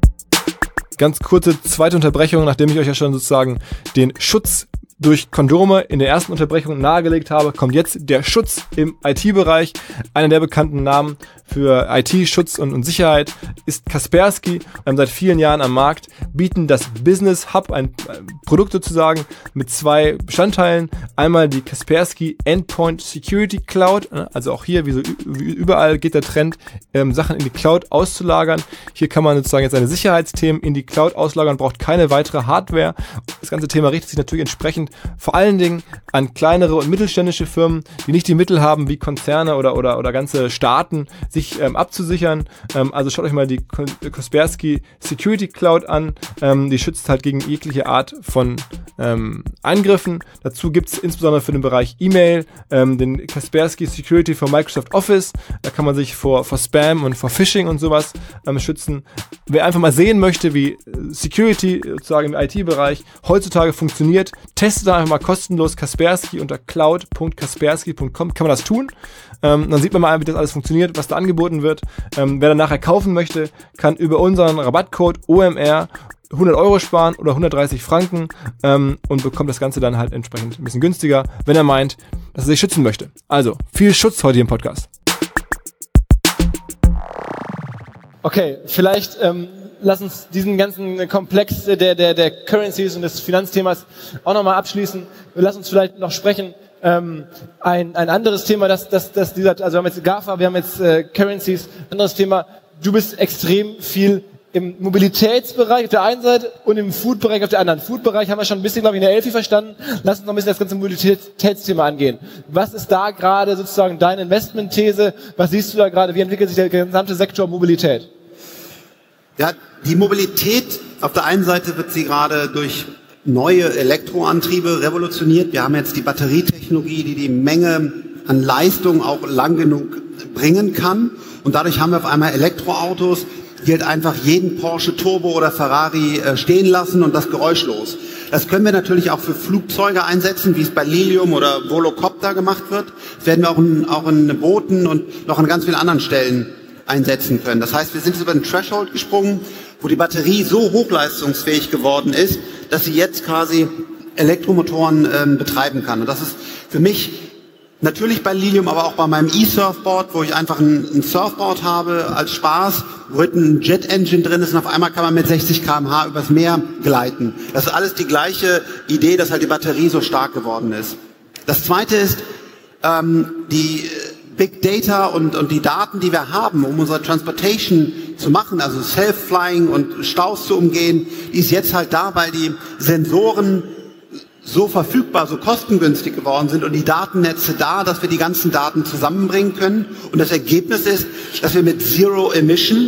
Speaker 1: Ganz kurze zweite Unterbrechung, nachdem ich euch ja schon sozusagen den Schutz durch Kondome in der ersten Unterbrechung nahegelegt habe, kommt jetzt der Schutz im I T-Bereich. Einer der bekannten Namen für I T-Schutz und, und Sicherheit ist Kaspersky. Wir haben seit vielen Jahren am Markt, bieten das Business Hub, ein, ein Produkt sozusagen mit zwei Bestandteilen. Einmal die Kaspersky Endpoint Security Cloud, also auch hier, wie so wie überall geht der Trend, ähm, Sachen in die Cloud auszulagern. Hier kann man sozusagen jetzt seine Sicherheitsthemen in die Cloud auslagern, braucht keine weitere Hardware. Das ganze Thema richtet sich natürlich entsprechend vor allen Dingen an kleinere und mittelständische Firmen, die nicht die Mittel haben, wie Konzerne oder oder oder ganze Staaten, sich ähm, abzusichern. Ähm, also schaut euch mal die Kaspersky Security Cloud an. Ähm, die schützt halt gegen jegliche Art von ähm, Angriffen. Dazu gibt es insbesondere für den Bereich E-Mail ähm, den Kaspersky Security für Microsoft Office. Da kann man sich vor, vor Spam und vor Phishing und sowas ähm, schützen. Wer einfach mal sehen möchte, wie Security sozusagen im I T-Bereich heutzutage funktioniert, testet da einfach mal kostenlos Kaspersky unter cloud punkt kaspersky punkt com kann man das tun. Ähm, dann sieht man mal, wie das alles funktioniert, was da angeboten wird. Ähm, wer dann nachher kaufen möchte, kann über unseren Rabattcode O M R hundert Euro sparen oder hundertdreißig Franken ähm, und bekommt das Ganze dann halt entsprechend ein bisschen günstiger, wenn er meint, dass er sich schützen möchte. Also, viel Schutz heute im Podcast.
Speaker 3: Okay, vielleicht ähm, lass uns diesen ganzen Komplex der, der, der Currencies und des Finanzthemas auch nochmal abschließen. Lass uns vielleicht noch sprechen, ähm, ein, ein anderes Thema, das, das, das dieser, also wir haben jetzt GAFA, wir haben jetzt äh, Currencies, anderes Thema, du bist extrem viel im Mobilitätsbereich auf der einen Seite und im Food-Bereich auf der anderen. Food-Bereich haben wir schon ein bisschen, glaube ich, in der Elfi verstanden. Lass uns noch ein bisschen das ganze Mobilitätsthema angehen. Was ist da gerade sozusagen deine Investmentthese? Was siehst du da gerade? Wie entwickelt sich der gesamte Sektor Mobilität?
Speaker 5: Ja, die Mobilität, auf der einen Seite wird sie gerade durch neue Elektroantriebe revolutioniert. Wir haben jetzt die Batterietechnologie, die die Menge an Leistung auch lang genug bringen kann. Und dadurch haben wir auf einmal Elektroautos, die halt einfach jeden Porsche Turbo oder Ferrari äh, stehen lassen und das geräuschlos. Das können wir natürlich auch für Flugzeuge einsetzen, wie es bei Lilium oder Volocopter gemacht wird. Das werden wir auch in, auch in Booten und noch an ganz vielen anderen Stellen einsetzen können. Das heißt, wir sind über den Threshold gesprungen, wo die Batterie so hochleistungsfähig geworden ist, dass sie jetzt quasi Elektromotoren ähm, betreiben kann. Und das ist für mich natürlich bei Lilium, aber auch bei meinem E-Surfboard, wo ich einfach ein, ein Surfboard habe als Spaß, wo hinten ein Jet-Engine drin ist und auf einmal kann man mit sechzig Kilometer pro Stunde übers Meer gleiten. Das ist alles die gleiche Idee, dass halt die Batterie so stark geworden ist. Das zweite ist, ähm, die Big Data und, und die Daten, die wir haben, um unsere Transportation zu machen, also Self-Flying und Staus zu umgehen, die ist jetzt halt da, weil die Sensoren so verfügbar, so kostengünstig geworden sind und die Datennetze da, dass wir die ganzen Daten zusammenbringen können. Und das Ergebnis ist, dass wir mit Zero Emission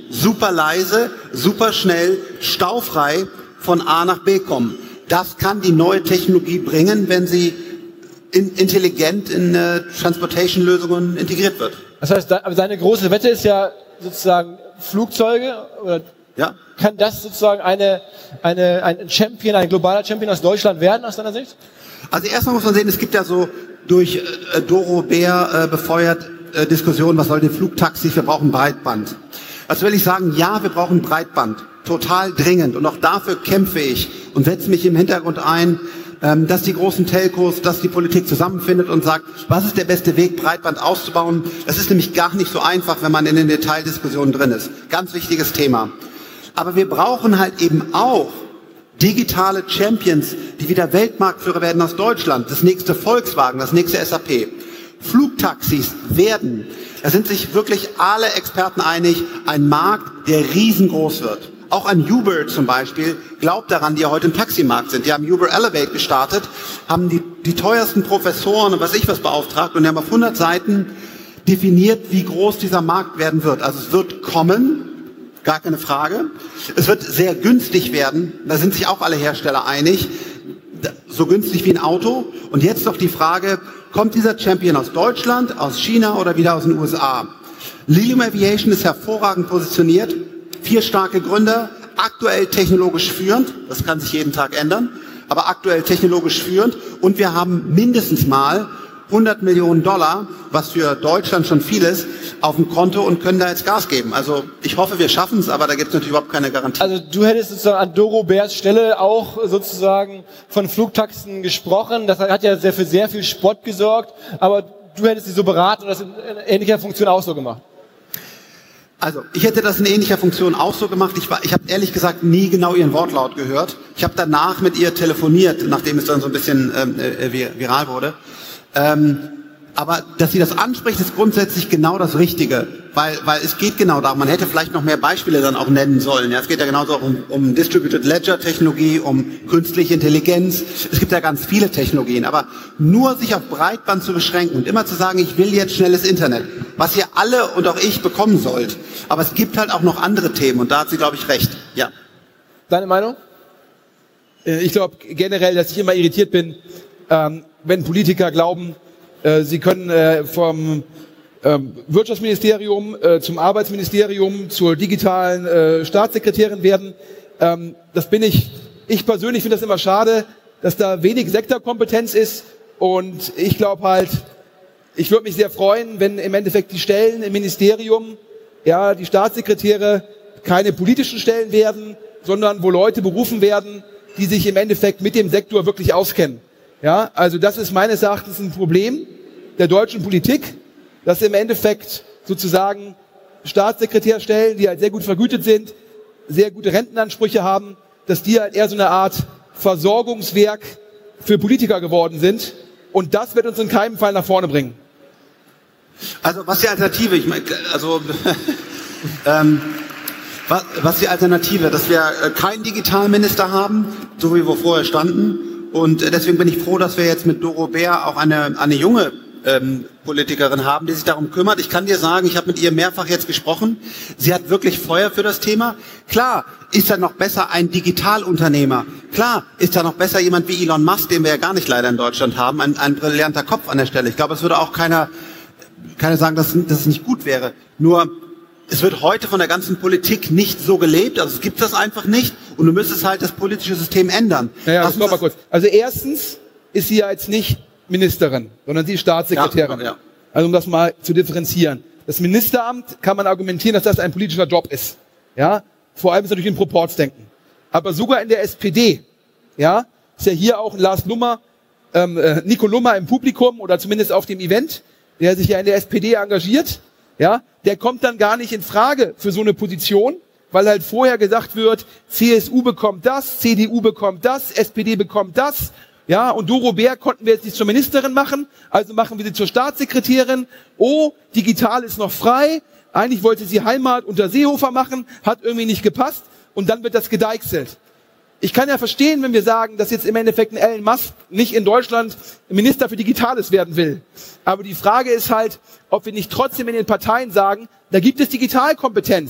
Speaker 5: super leise, super schnell, staufrei von A nach B kommen. Das kann die neue Technologie bringen, wenn sie in, intelligent in äh, Transportation-Lösungen integriert wird.
Speaker 3: Das heißt, aber seine große Wette ist ja sozusagen Flugzeuge, oder
Speaker 5: ja.
Speaker 3: Kann das sozusagen eine, eine, ein Champion, ein globaler Champion aus Deutschland werden, aus deiner Sicht?
Speaker 5: Also erstmal muss man sehen, es gibt ja so durch äh, Doro Bär äh, befeuert äh, Diskussionen, was soll die Flugtaxis, wir brauchen Breitband. Also will ich sagen, ja, wir brauchen Breitband, total dringend, und auch dafür kämpfe ich und setze mich im Hintergrund ein, ähm, dass die großen Telcos, dass die Politik zusammenfindet und sagt, was ist der beste Weg, Breitband auszubauen. Das ist nämlich gar nicht so einfach, wenn man in den Detaildiskussionen drin ist. Ganz wichtiges Thema. Aber wir brauchen halt eben auch digitale Champions, die wieder Weltmarktführer werden aus Deutschland. Das nächste Volkswagen, das nächste S A P. Flugtaxis werden, da sind sich wirklich alle Experten einig, ein Markt, der riesengroß wird. Auch ein Uber zum Beispiel glaubt daran, die ja heute im Taximarkt sind. Die haben Uber Elevate gestartet, haben die, die teuersten Professoren und was ich was beauftragt und die haben auf hundert Seiten definiert, wie groß dieser Markt werden wird. Also es wird kommen. Gar keine Frage. Es wird sehr günstig werden. Da sind sich auch alle Hersteller einig. So günstig wie ein Auto. Und jetzt noch die Frage, kommt dieser Champion aus Deutschland, aus China oder wieder aus den U S A? Lilium Aviation ist hervorragend positioniert. Vier starke Gründer, aktuell technologisch führend. Das kann sich jeden Tag ändern. Aber aktuell technologisch führend. Und wir haben mindestens mal hundert Millionen Dollar, was für Deutschland schon viel ist, auf dem Konto und können da jetzt Gas geben. Also ich hoffe, wir schaffen es, aber da gibt es natürlich überhaupt keine Garantie.
Speaker 3: Also du hättest sozusagen an Doro Bärs Stelle auch sozusagen von Flugtaxen gesprochen. Das hat ja sehr für sehr viel Spott gesorgt, aber du hättest sie so beraten und das in ähnlicher Funktion auch so gemacht.
Speaker 5: Also ich hätte das in ähnlicher Funktion auch so gemacht. Ich, war, ich habe ehrlich gesagt nie genau ihren Wortlaut gehört. Ich habe danach mit ihr telefoniert, nachdem es dann so ein bisschen ähm, äh, viral wurde. Ähm, aber dass sie das anspricht, ist grundsätzlich genau das Richtige, weil, weil es geht genau darum, man hätte vielleicht noch mehr Beispiele dann auch nennen sollen. Ja, es geht ja genauso auch um, um Distributed Ledger Technologie, um künstliche Intelligenz. Es gibt ja ganz viele Technologien, aber nur sich auf Breitband zu beschränken und immer zu sagen, ich will jetzt schnelles Internet, was ihr alle und auch ich bekommen sollt. Aber es gibt halt auch noch andere Themen und da hat sie, glaube ich, recht. Ja.
Speaker 3: Deine Meinung?
Speaker 4: Ich glaube generell, dass ich immer irritiert bin, ähm, wenn Politiker glauben, äh, sie können äh, vom äh, Wirtschaftsministerium äh, zum Arbeitsministerium zur digitalen äh, Staatssekretärin werden. Ähm, das bin ich. Ich persönlich finde das immer schade, dass da wenig Sektorkompetenz ist. Und ich glaube halt, ich würde mich sehr freuen, wenn im Endeffekt die Stellen im Ministerium, ja, die Staatssekretäre keine politischen Stellen werden, sondern wo Leute berufen werden, die sich im Endeffekt mit dem Sektor wirklich auskennen. Ja, also das ist meines Erachtens ein Problem der deutschen Politik, dass im Endeffekt sozusagen Staatssekretärstellen, die halt sehr gut vergütet sind, sehr gute Rentenansprüche haben, dass die halt eher so eine Art Versorgungswerk für Politiker geworden sind. Und das wird uns in keinem Fall nach vorne bringen.
Speaker 5: Also was die Alternative? Ich meine, also ähm, was, was die Alternative? Dass wir keinen Digitalminister haben, so wie wir vorher standen. Und deswegen bin ich froh, dass wir jetzt mit Doro Bär auch eine, eine junge ähm, Politikerin haben, die sich darum kümmert. Ich kann dir sagen, ich habe mit ihr mehrfach jetzt gesprochen. Sie hat wirklich Feuer für das Thema. Klar, ist da noch besser ein Digitalunternehmer. Klar, ist da noch besser jemand wie Elon Musk, den wir ja gar nicht leider in Deutschland haben. Ein, ein brillanter Kopf an der Stelle. Ich glaube, es würde auch keiner, keiner sagen, dass, dass es nicht gut wäre. Nur es wird heute von der ganzen Politik nicht so gelebt, also es gibt das einfach nicht und du müsstest halt das politische System ändern.
Speaker 4: Naja, das noch mal kurz. Also erstens ist sie ja jetzt nicht Ministerin, sondern sie ist Staatssekretärin.
Speaker 5: Ja, ja.
Speaker 4: Also um das mal zu differenzieren. Das Ministeramt kann man argumentieren, dass das ein politischer Job ist. Ja, vor allem ist natürlich ein Proporzdenken. Aber sogar in der S P D, ja, ist ja hier auch Lars Lummer, ähm, äh, Nico Lummer im Publikum oder zumindest auf dem Event, der sich ja in der S P D engagiert. Ja, der kommt dann gar nicht in Frage für so eine Position, weil halt vorher gesagt wird, C S U bekommt das, C D U bekommt das, S P D bekommt das. Ja, und Doro Bär konnten wir jetzt nicht zur Ministerin machen, also machen wir sie zur Staatssekretärin. Oh, digital ist noch frei. Eigentlich wollte sie Heimat unter Seehofer machen, hat irgendwie nicht gepasst und dann wird das gedeichselt. Ich kann ja verstehen, wenn wir sagen, dass jetzt im Endeffekt ein Elon Musk nicht in Deutschland Minister für Digitales werden will. Aber die Frage ist halt, ob wir nicht trotzdem in den Parteien sagen, da gibt es Digitalkompetenz.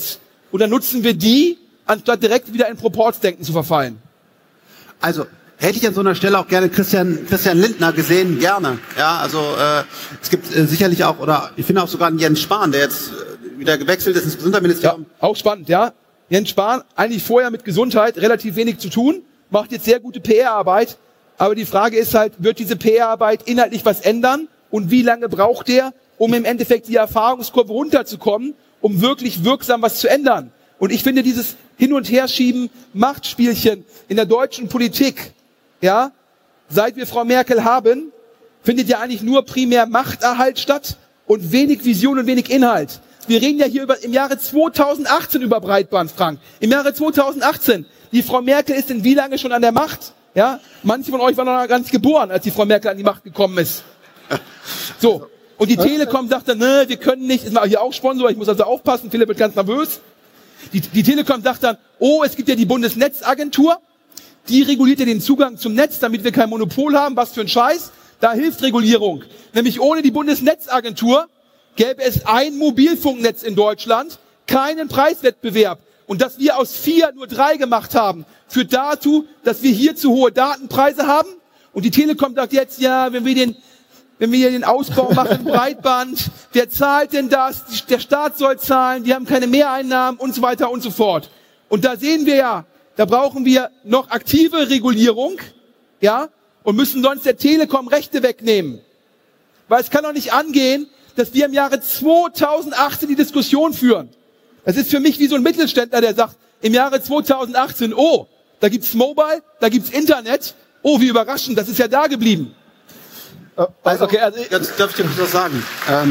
Speaker 4: oder nutzen wir die, anstatt direkt wieder in Proportsdenken zu verfallen?
Speaker 5: Also, hätte ich an so einer Stelle auch gerne Christian, Christian Lindner gesehen, gerne. Ja, also, äh, es gibt äh, sicherlich auch, oder ich finde auch sogar einen Jens Spahn, der jetzt äh, wieder gewechselt ist ins Gesundheitsministerium.
Speaker 4: Ja, auch spannend, ja. Jens Spahn, eigentlich vorher mit Gesundheit relativ wenig zu tun, macht jetzt sehr gute P R-Arbeit, aber die Frage ist halt, wird diese P R-Arbeit inhaltlich was ändern und wie lange braucht der, um im Endeffekt die Erfahrungskurve runterzukommen, um wirklich wirksam was zu ändern? Und ich finde dieses Hin- und Herschieben, Machtspielchen in der deutschen Politik, ja, seit wir Frau Merkel haben, findet ja eigentlich nur primär Machterhalt statt und wenig Vision und wenig Inhalt. Wir reden ja hier über, im Jahre zweitausendachtzehn über Breitband, Frank. Im Jahre zweitausendachtzehn. Die Frau Merkel ist in wie lange schon an der Macht? Ja, manche von euch waren noch gar nicht geboren, als die Frau Merkel an die Macht gekommen ist. So. Und die Telekom sagt dann, ne, wir können nicht, ist mal hier auch Sponsor, ich muss also aufpassen, Philipp wird ganz nervös. Die, die Telekom sagt dann, oh, es gibt ja die Bundesnetzagentur, die reguliert ja den Zugang zum Netz, damit wir kein Monopol haben, was für ein Scheiß. Da hilft Regulierung. Nämlich ohne die Bundesnetzagentur gäbe es ein Mobilfunknetz in Deutschland, keinen Preiswettbewerb. Und dass wir aus vier nur drei gemacht haben, führt dazu, dass wir hier zu hohe Datenpreise haben. Und die Telekom sagt jetzt, ja, wenn wir den, wenn wir hier den Ausbau machen, Breitband, wer zahlt denn das? Der Staat soll zahlen, wir haben keine Mehreinnahmen und so weiter und so fort. Und da sehen wir ja, da brauchen wir noch aktive Regulierung, ja, und müssen sonst der Telekom Rechte wegnehmen. Weil es kann doch nicht angehen, dass wir im Jahre zweitausendachtzehn die Diskussion führen. Das ist für mich wie so ein Mittelständler, der sagt, im Jahre zweitausendachtzehn, oh, da gibt's Mobile, da gibt's Internet, oh, wie überraschend, das ist ja da geblieben.
Speaker 5: Also, okay, also jetzt darf ich dir was sagen. Ähm,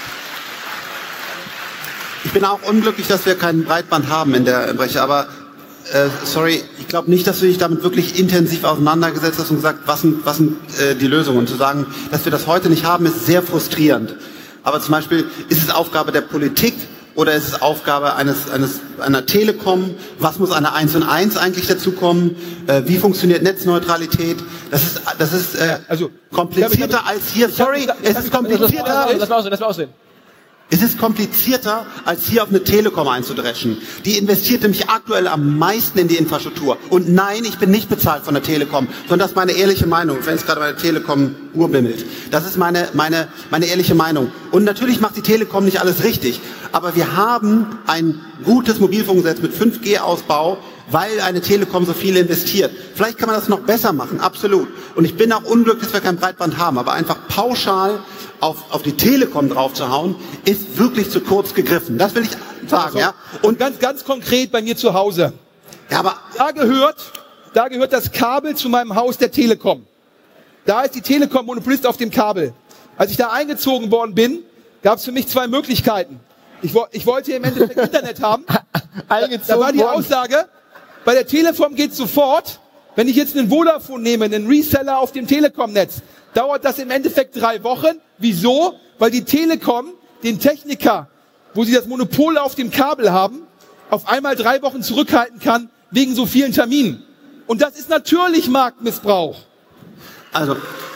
Speaker 5: ich bin auch unglücklich, dass wir keinen Breitband haben in der Breche, aber äh, sorry, ich glaube nicht, dass du dich damit wirklich intensiv auseinandergesetzt hast und gesagt, was sind, was sind äh, die Lösungen. Und zu sagen, dass wir das heute nicht haben, ist sehr frustrierend. Aber zum Beispiel, ist es Aufgabe der Politik oder ist es Aufgabe eines, eines, einer Telekom? Was muss eine eins und eins eigentlich dazukommen? Äh, wie funktioniert Netzneutralität? Das ist, das ist äh, also, komplizierter als hier. Sorry, es ist komplizierter.
Speaker 3: Lass mal aussehen, lass mal aussehen.
Speaker 5: Es ist komplizierter, als hier auf eine Telekom einzudreschen. Die investiert nämlich aktuell am meisten in die Infrastruktur. Und nein, ich bin nicht bezahlt von der Telekom, sondern das ist meine ehrliche Meinung, wenn es gerade bei der Telekom urbimmelt. Das ist meine, meine, meine ehrliche Meinung. Und natürlich macht die Telekom nicht alles richtig. Aber wir haben ein gutes Mobilfunknetz mit fünf G Ausbau, weil eine Telekom so viel investiert. Vielleicht kann man das noch besser machen, absolut. Und ich bin auch unglücklich, dass wir kein Breitband haben. Aber einfach pauschal auf, auf die Telekom draufzuhauen, ist wirklich zu kurz gegriffen. Das will ich sagen, also, ja.
Speaker 4: Und ganz, ganz konkret bei mir zu Hause.
Speaker 5: Ja, aber
Speaker 4: da gehört, da gehört das Kabel zu meinem Haus der Telekom. Da ist die Telekom Monopolist auf dem Kabel. Als ich da eingezogen worden bin, gab es für mich zwei Möglichkeiten. Ich, ich wollte im Endeffekt Internet haben. Da war die Aussage, bei der Telekom geht's sofort. Wenn ich jetzt einen Vodafone nehme, einen Reseller auf dem Telekom-Netz, dauert das im Endeffekt drei Wochen. Wieso? Weil die Telekom den Techniker, wo sie das Monopol auf dem Kabel haben, auf einmal drei Wochen zurückhalten kann, wegen so vielen Terminen. Und das ist natürlich Marktmissbrauch.
Speaker 5: Also,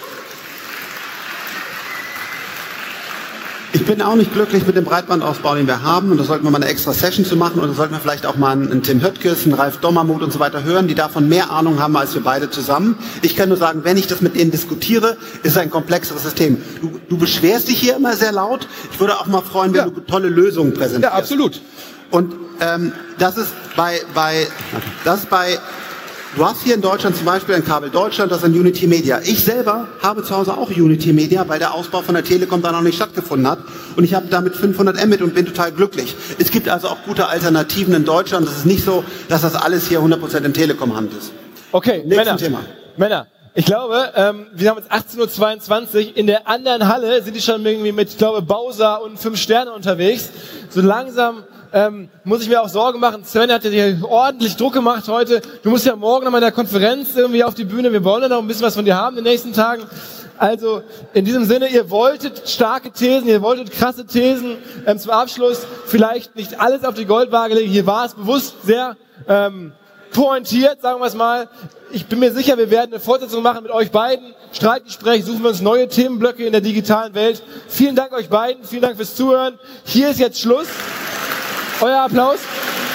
Speaker 5: ich bin auch nicht glücklich mit dem Breitbandausbau, den wir haben. Und da sollten wir mal eine extra Session zu machen. Und da sollten wir vielleicht auch mal einen Tim Höttges, einen Ralf Dommermuth und so weiter hören, die davon mehr Ahnung haben als wir beide zusammen. Ich kann nur sagen, wenn ich das mit denen diskutiere, ist es ein komplexeres System. Du, du beschwerst dich hier immer sehr laut. Ich würde auch mal freuen, wenn ja. du tolle Lösungen präsentierst.
Speaker 4: Ja, absolut.
Speaker 5: Und ähm, das ist bei, bei, das ist bei Du hast hier in Deutschland zum Beispiel ein Kabel Deutschland, das ist ein Unity Media. Ich selber habe zu Hause auch Unity Media, weil der Ausbau von der Telekom da noch nicht stattgefunden hat. Und ich habe damit fünfhundert Mbit und bin total glücklich. Es gibt also auch gute Alternativen in Deutschland. Es ist nicht so, dass das alles hier hundert Prozent in Telekom-Hand ist.
Speaker 3: Okay,
Speaker 5: Nächstes
Speaker 3: Männer.
Speaker 5: Thema.
Speaker 3: Männer. Ich glaube, ähm, wir haben jetzt achtzehn Uhr zweiundzwanzig. In der anderen Halle sind die schon irgendwie mit, ich glaube, Bowser und fünf Sterne unterwegs. So langsam ähm, muss ich mir auch Sorgen machen. Sven hat ja hier ordentlich Druck gemacht heute. Du musst ja morgen noch mal in der Konferenz irgendwie auf die Bühne. Wir wollen ja noch ein bisschen was von dir haben in den nächsten Tagen. Also in diesem Sinne, ihr wolltet starke Thesen, ihr wolltet krasse Thesen. Ähm, zum Abschluss vielleicht nicht alles auf die Goldwaage legen. Hier war es bewusst sehr ähm, pointiert, sagen wir es mal. Ich bin mir sicher, wir werden eine Fortsetzung machen mit euch beiden. Streitgespräch, suchen wir uns neue Themenblöcke in der digitalen Welt. Vielen Dank euch beiden, vielen Dank fürs Zuhören. Hier ist jetzt Schluss. Euer Applaus.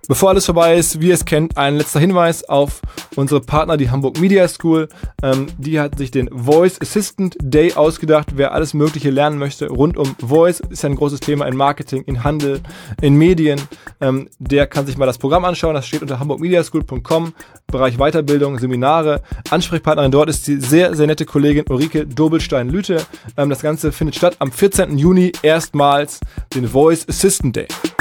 Speaker 1: Bevor alles vorbei ist, wie ihr es kennt, ein letzter Hinweis auf unsere Partner, die Hamburg Media School. Ähm, die hat sich den Voice Assistant Day ausgedacht. Wer alles Mögliche lernen möchte rund um Voice, ist ja ein großes Thema in Marketing, in Handel, in Medien. Ähm, der kann sich mal das Programm anschauen. Das steht unter hamburg media school punkt com, Bereich Weiterbildung, Seminare. Ansprechpartnerin dort ist die sehr, sehr nette Kollegin Ulrike Dobelstein-Lüthe. Ähm, das Ganze findet statt am vierzehnten Juni erstmals, den Voice Assistant Day.